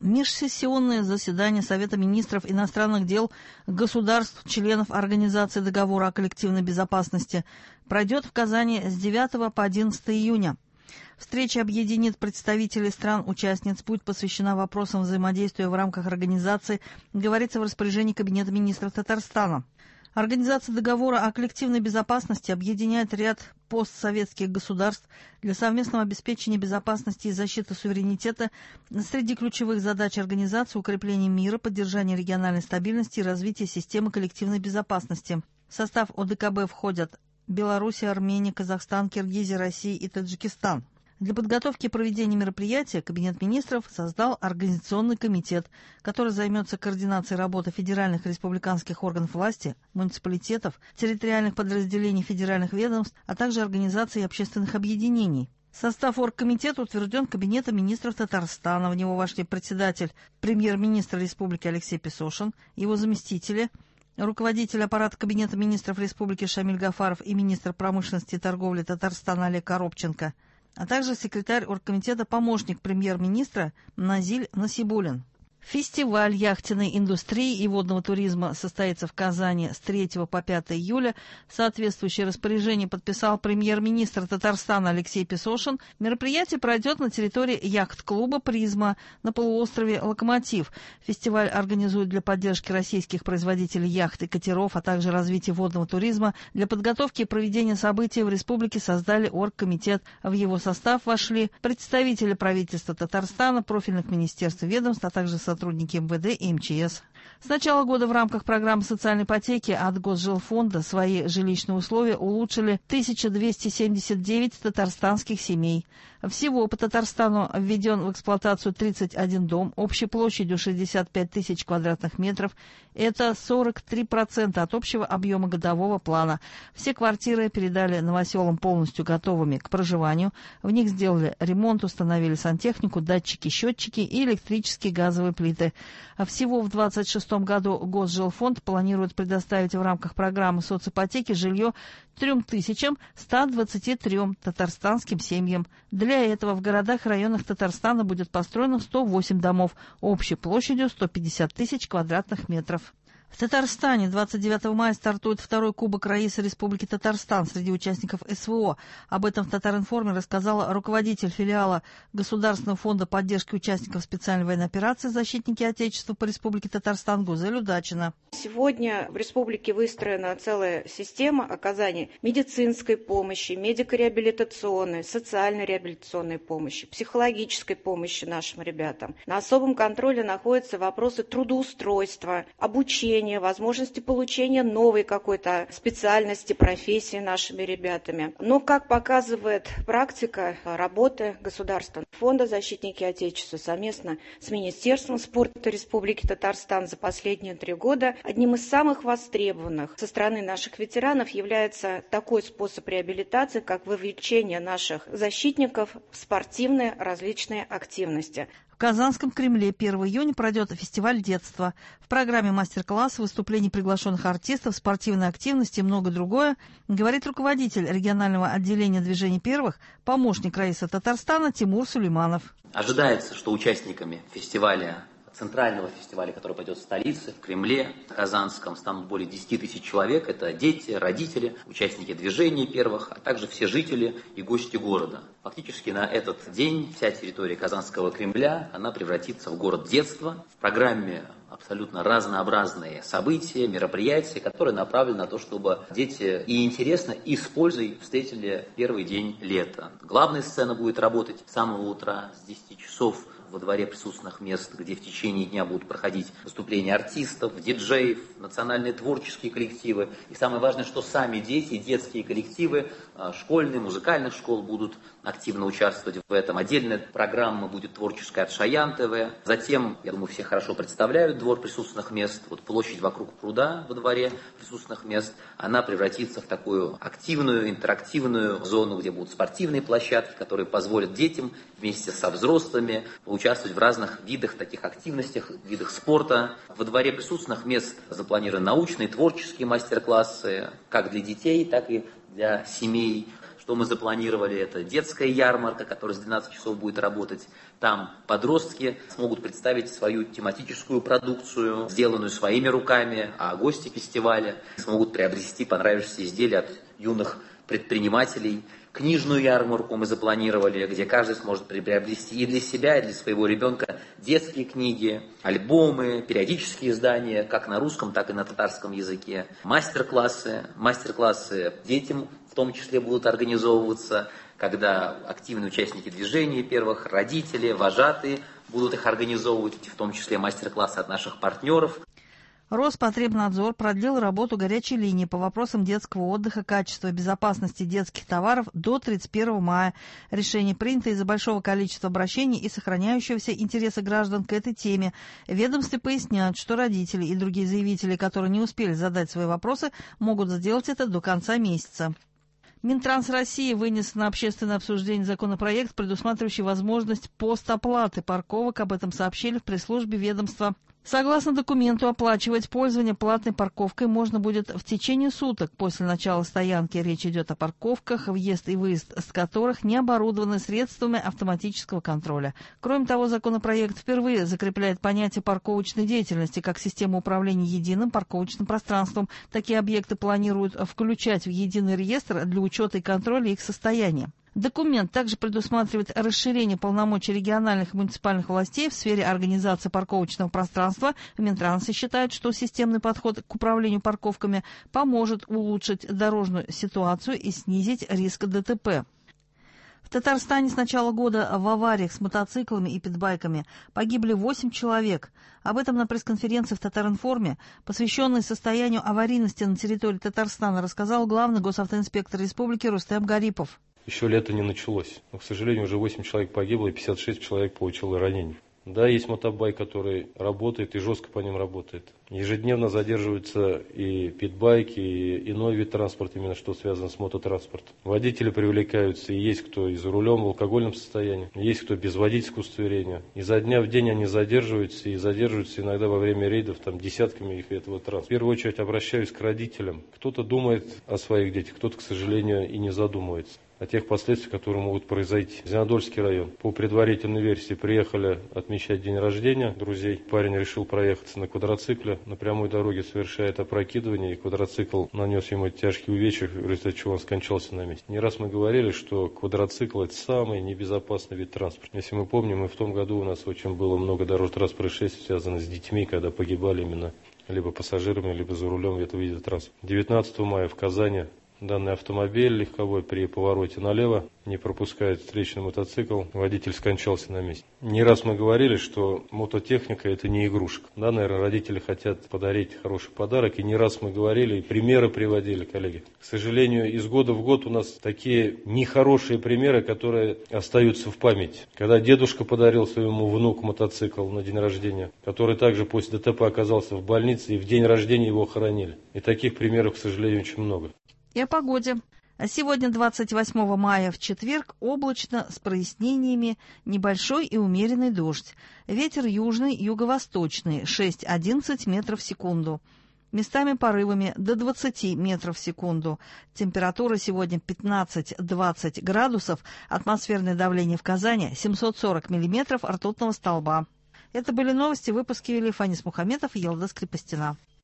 Межсессионное заседание Совета министров иностранных дел государств, членов Организации договора о коллективной безопасности, пройдет в Казани с 9 по 11 июня. Встреча объединит представителей стран-участниц. Будет посвящена вопросам взаимодействия в рамках организации, говорится в распоряжении Кабинета министров Татарстана. Организация договора о коллективной безопасности объединяет ряд постсоветских государств для совместного обеспечения безопасности и защиты суверенитета. Среди ключевых задач организации укрепление мира, поддержание региональной стабильности и развитие системы коллективной безопасности. В состав ОДКБ входят Беларусь, Армения, Казахстан, Киргизия, Россия и Таджикистан. Для подготовки и проведения мероприятия Кабинет министров создал Организационный комитет, который займется координацией работы федеральных и республиканских органов власти, муниципалитетов, территориальных подразделений федеральных ведомств, а также организаций и общественных объединений. Состав оргкомитета утвержден Кабинетом министров Татарстана. В него вошли председатель, премьер-министр республики Алексей Песошин, его заместители, руководитель аппарата Кабинета министров республики Шамиль Гафаров и министр промышленности и торговли Татарстана Олег Коробченко, а также секретарь оргкомитета, помощник премьер-министра Назиль Насибуллин. Фестиваль яхтенной индустрии и водного туризма состоится в Казани с 3 по 5 июля. Соответствующее распоряжение подписал премьер-министр Татарстана Алексей Песошин. Мероприятие пройдет на территории яхт-клуба «Призма» на полуострове Локомотив. Фестиваль организует для поддержки российских производителей яхт и катеров, а также развития водного туризма. Для подготовки и проведения событий в республике создали оргкомитет. В его состав вошли представители правительства Татарстана, профильных министерств и ведомств, а также сотрудники МВД и МЧС. С начала года в рамках программы социальной ипотеки от Госжилфонда свои жилищные условия улучшили 1279 татарстанских семей. Всего по Татарстану введен в эксплуатацию 31 дом общей площадью 65 тысяч квадратных метров. Это 43% от общего объема годового плана. Все квартиры передали новоселам полностью готовыми к проживанию. В них сделали ремонт, установили сантехнику, датчики, счетчики и электрические газовые плиты. Всего в 2026 году Госжилфонд планирует предоставить в рамках программы соципотеки жилье 3123 татарстанским семьям. Для этого в городах и районах Татарстана будет построено 108 домов общей площадью 150 тысяч квадратных метров. В Татарстане 29 мая стартует второй Кубок Раисы Республики Татарстан среди участников СВО. Об этом в Татаринформе рассказала руководитель филиала Государственного фонда поддержки участников специальной военной операции «Защитники Отечества» по Республике Татарстан Гузель Удачина. Сегодня в республике выстроена целая система оказания медицинской помощи, медико-реабилитационной, социально-реабилитационной помощи, психологической помощи нашим ребятам. На особом контроле находятся вопросы трудоустройства, обучения, возможности получения новой какой-то специальности, профессии нашими ребятами. Но, как показывает практика работы Государственного фонда «Защитники Отечества» совместно с Министерством спорта Республики Татарстан за последние 3 года, одним из самых востребованных со стороны наших ветеранов является такой способ реабилитации, как вовлечение наших защитников в спортивные различные активности. В Казанском Кремле 1 июня пройдет фестиваль детства. В программе мастер-классы, выступлений приглашенных артистов, спортивной активности и многое другое, говорит руководитель регионального отделения движений первых, помощник Раисы Татарстана Тимур Сулейманов. Ожидается, что участниками фестиваля, центрального фестиваля, который пойдет в столице, в Кремле, в Казанском, станут более 10 тысяч человек. Это дети, родители, участники движений первых, а также все жители и гости города. Фактически на этот день вся территория Казанского Кремля, она превратится в город детства. В программе абсолютно разнообразные события, мероприятия, которые направлены на то, чтобы дети и интересно, и с пользой встретили первый день лета. Главная сцена будет работать с самого утра, с 10 часов, во дворе присутственных мест, где в течение дня будут проходить выступления артистов, диджеев, национальные творческие коллективы. И самое важное, что сами дети, детские коллективы, школьные, музыкальных школ будут активно участвовать в этом. Отдельная программа будет творческая от Шаян ТВ. Затем, я думаю, все хорошо представляют двор присутственных мест. Вот площадь вокруг пруда во дворе присутственных мест, она превратится в такую активную, интерактивную зону, где будут спортивные площадки, которые позволят детям вместе со взрослыми участвовать в разных видах таких активностях, видах спорта. Во дворе присутственных мест запланированы научные, творческие мастер-классы, как для детей, так и для семей. Что что мы запланировали, это детская ярмарка, которая с 12 часов будет работать. Там подростки смогут представить свою тематическую продукцию, сделанную своими руками, а гости фестиваля смогут приобрести понравившиеся изделия от юных предпринимателей. Книжную ярмарку мы запланировали, где каждый сможет приобрести и для себя, и для своего ребенка детские книги, альбомы, периодические издания, как на русском, так и на татарском языке. Мастер-классы детям в том числе будут организовываться, когда активные участники движения первых, родители, вожатые будут их организовывать, в том числе мастер-классы от наших партнеров. Роспотребнадзор продлил работу горячей линии по вопросам детского отдыха, качества и безопасности детских товаров до 31 мая. Решение принято из-за большого количества обращений и сохраняющегося интереса граждан к этой теме. В ведомстве поясняют, что родители и другие заявители, которые не успели задать свои вопросы, могут сделать это до конца месяца. Минтранс России вынес на общественное обсуждение законопроект, предусматривающий возможность постоплаты парковок. Об этом сообщили в пресс-службе ведомства. Согласно документу, оплачивать пользование платной парковкой можно будет в течение суток после начала стоянки. Речь идет о парковках, въезд и выезд с которых не оборудованы средствами автоматического контроля. Кроме того, законопроект впервые закрепляет понятие парковочной деятельности как систему управления единым парковочным пространством. Такие объекты планируют включать в единый реестр для учета и контроля их состояния. Документ также предусматривает расширение полномочий региональных и муниципальных властей в сфере организации парковочного пространства. В Минтрансе считают, что системный подход к управлению парковками поможет улучшить дорожную ситуацию и снизить риск ДТП. В Татарстане с начала года в авариях с мотоциклами и питбайками погибли 8 человек. Об этом на пресс-конференции в Татаринформе, посвященной состоянию аварийности на территории Татарстана, рассказал главный госавтоинспектор республики Рустем Гарипов. Еще лето не началось, но, к сожалению, уже 8 человек погибло и 56 человек получило ранений. Да, есть мотобайк, который работает и жестко по ним работает. Ежедневно задерживаются и питбайки, и иной вид транспорта, именно что связано с мототранспортом. Водители привлекаются, и есть кто и за рулем в алкогольном состоянии, есть кто без водительского удостоверения. Изо дня в день они задерживаются, и задерживаются иногда во время рейдов там десятками их этого транспорта. В первую очередь обращаюсь к родителям. Кто-то думает о своих детях, кто-то, к сожалению, и не задумывается о тех последствиях, которые могут произойти. Зеленодольский район. По предварительной версии приехали отмечать день рождения друзей. Парень решил проехаться на квадроцикле. На прямой дороге совершает опрокидывание, и квадроцикл нанес ему тяжкие увечья, в результате чего он скончался на месте. Не раз мы говорили, что квадроцикл – это самый небезопасный вид транспорта. Если мы помним, и в том году у нас очень было много дорожно-транспортных происшествий, связанных с детьми, когда погибали именно либо пассажирами, либо за рулем этого вида транспорта. 19 мая в Казани данный автомобиль легковой при повороте налево не пропускает встречный мотоцикл. Водитель скончался на месте. Не раз мы говорили, что мототехника – это не игрушка. Да, наверное, родители хотят подарить хороший подарок. И не раз мы говорили, и примеры приводили, коллеги. К сожалению, из года в год у нас такие нехорошие примеры, которые остаются в памяти. Когда дедушка подарил своему внуку мотоцикл на день рождения, который также после ДТП оказался в больнице, и в день рождения его хоронили. И таких примеров, к сожалению, очень много. И о погоде. Сегодня, 28 мая, в четверг, облачно, с прояснениями, небольшой и умеренный дождь. Ветер южный, юго-восточный, 6-11 метров в секунду. Местами порывами до 20 метров в секунду. Температура сегодня 15-20 градусов. Атмосферное давление в Казани 740 миллиметров ртутного столба. Это были новости, выпуски вели Фанис Мухаметов и Елдас Крепостина.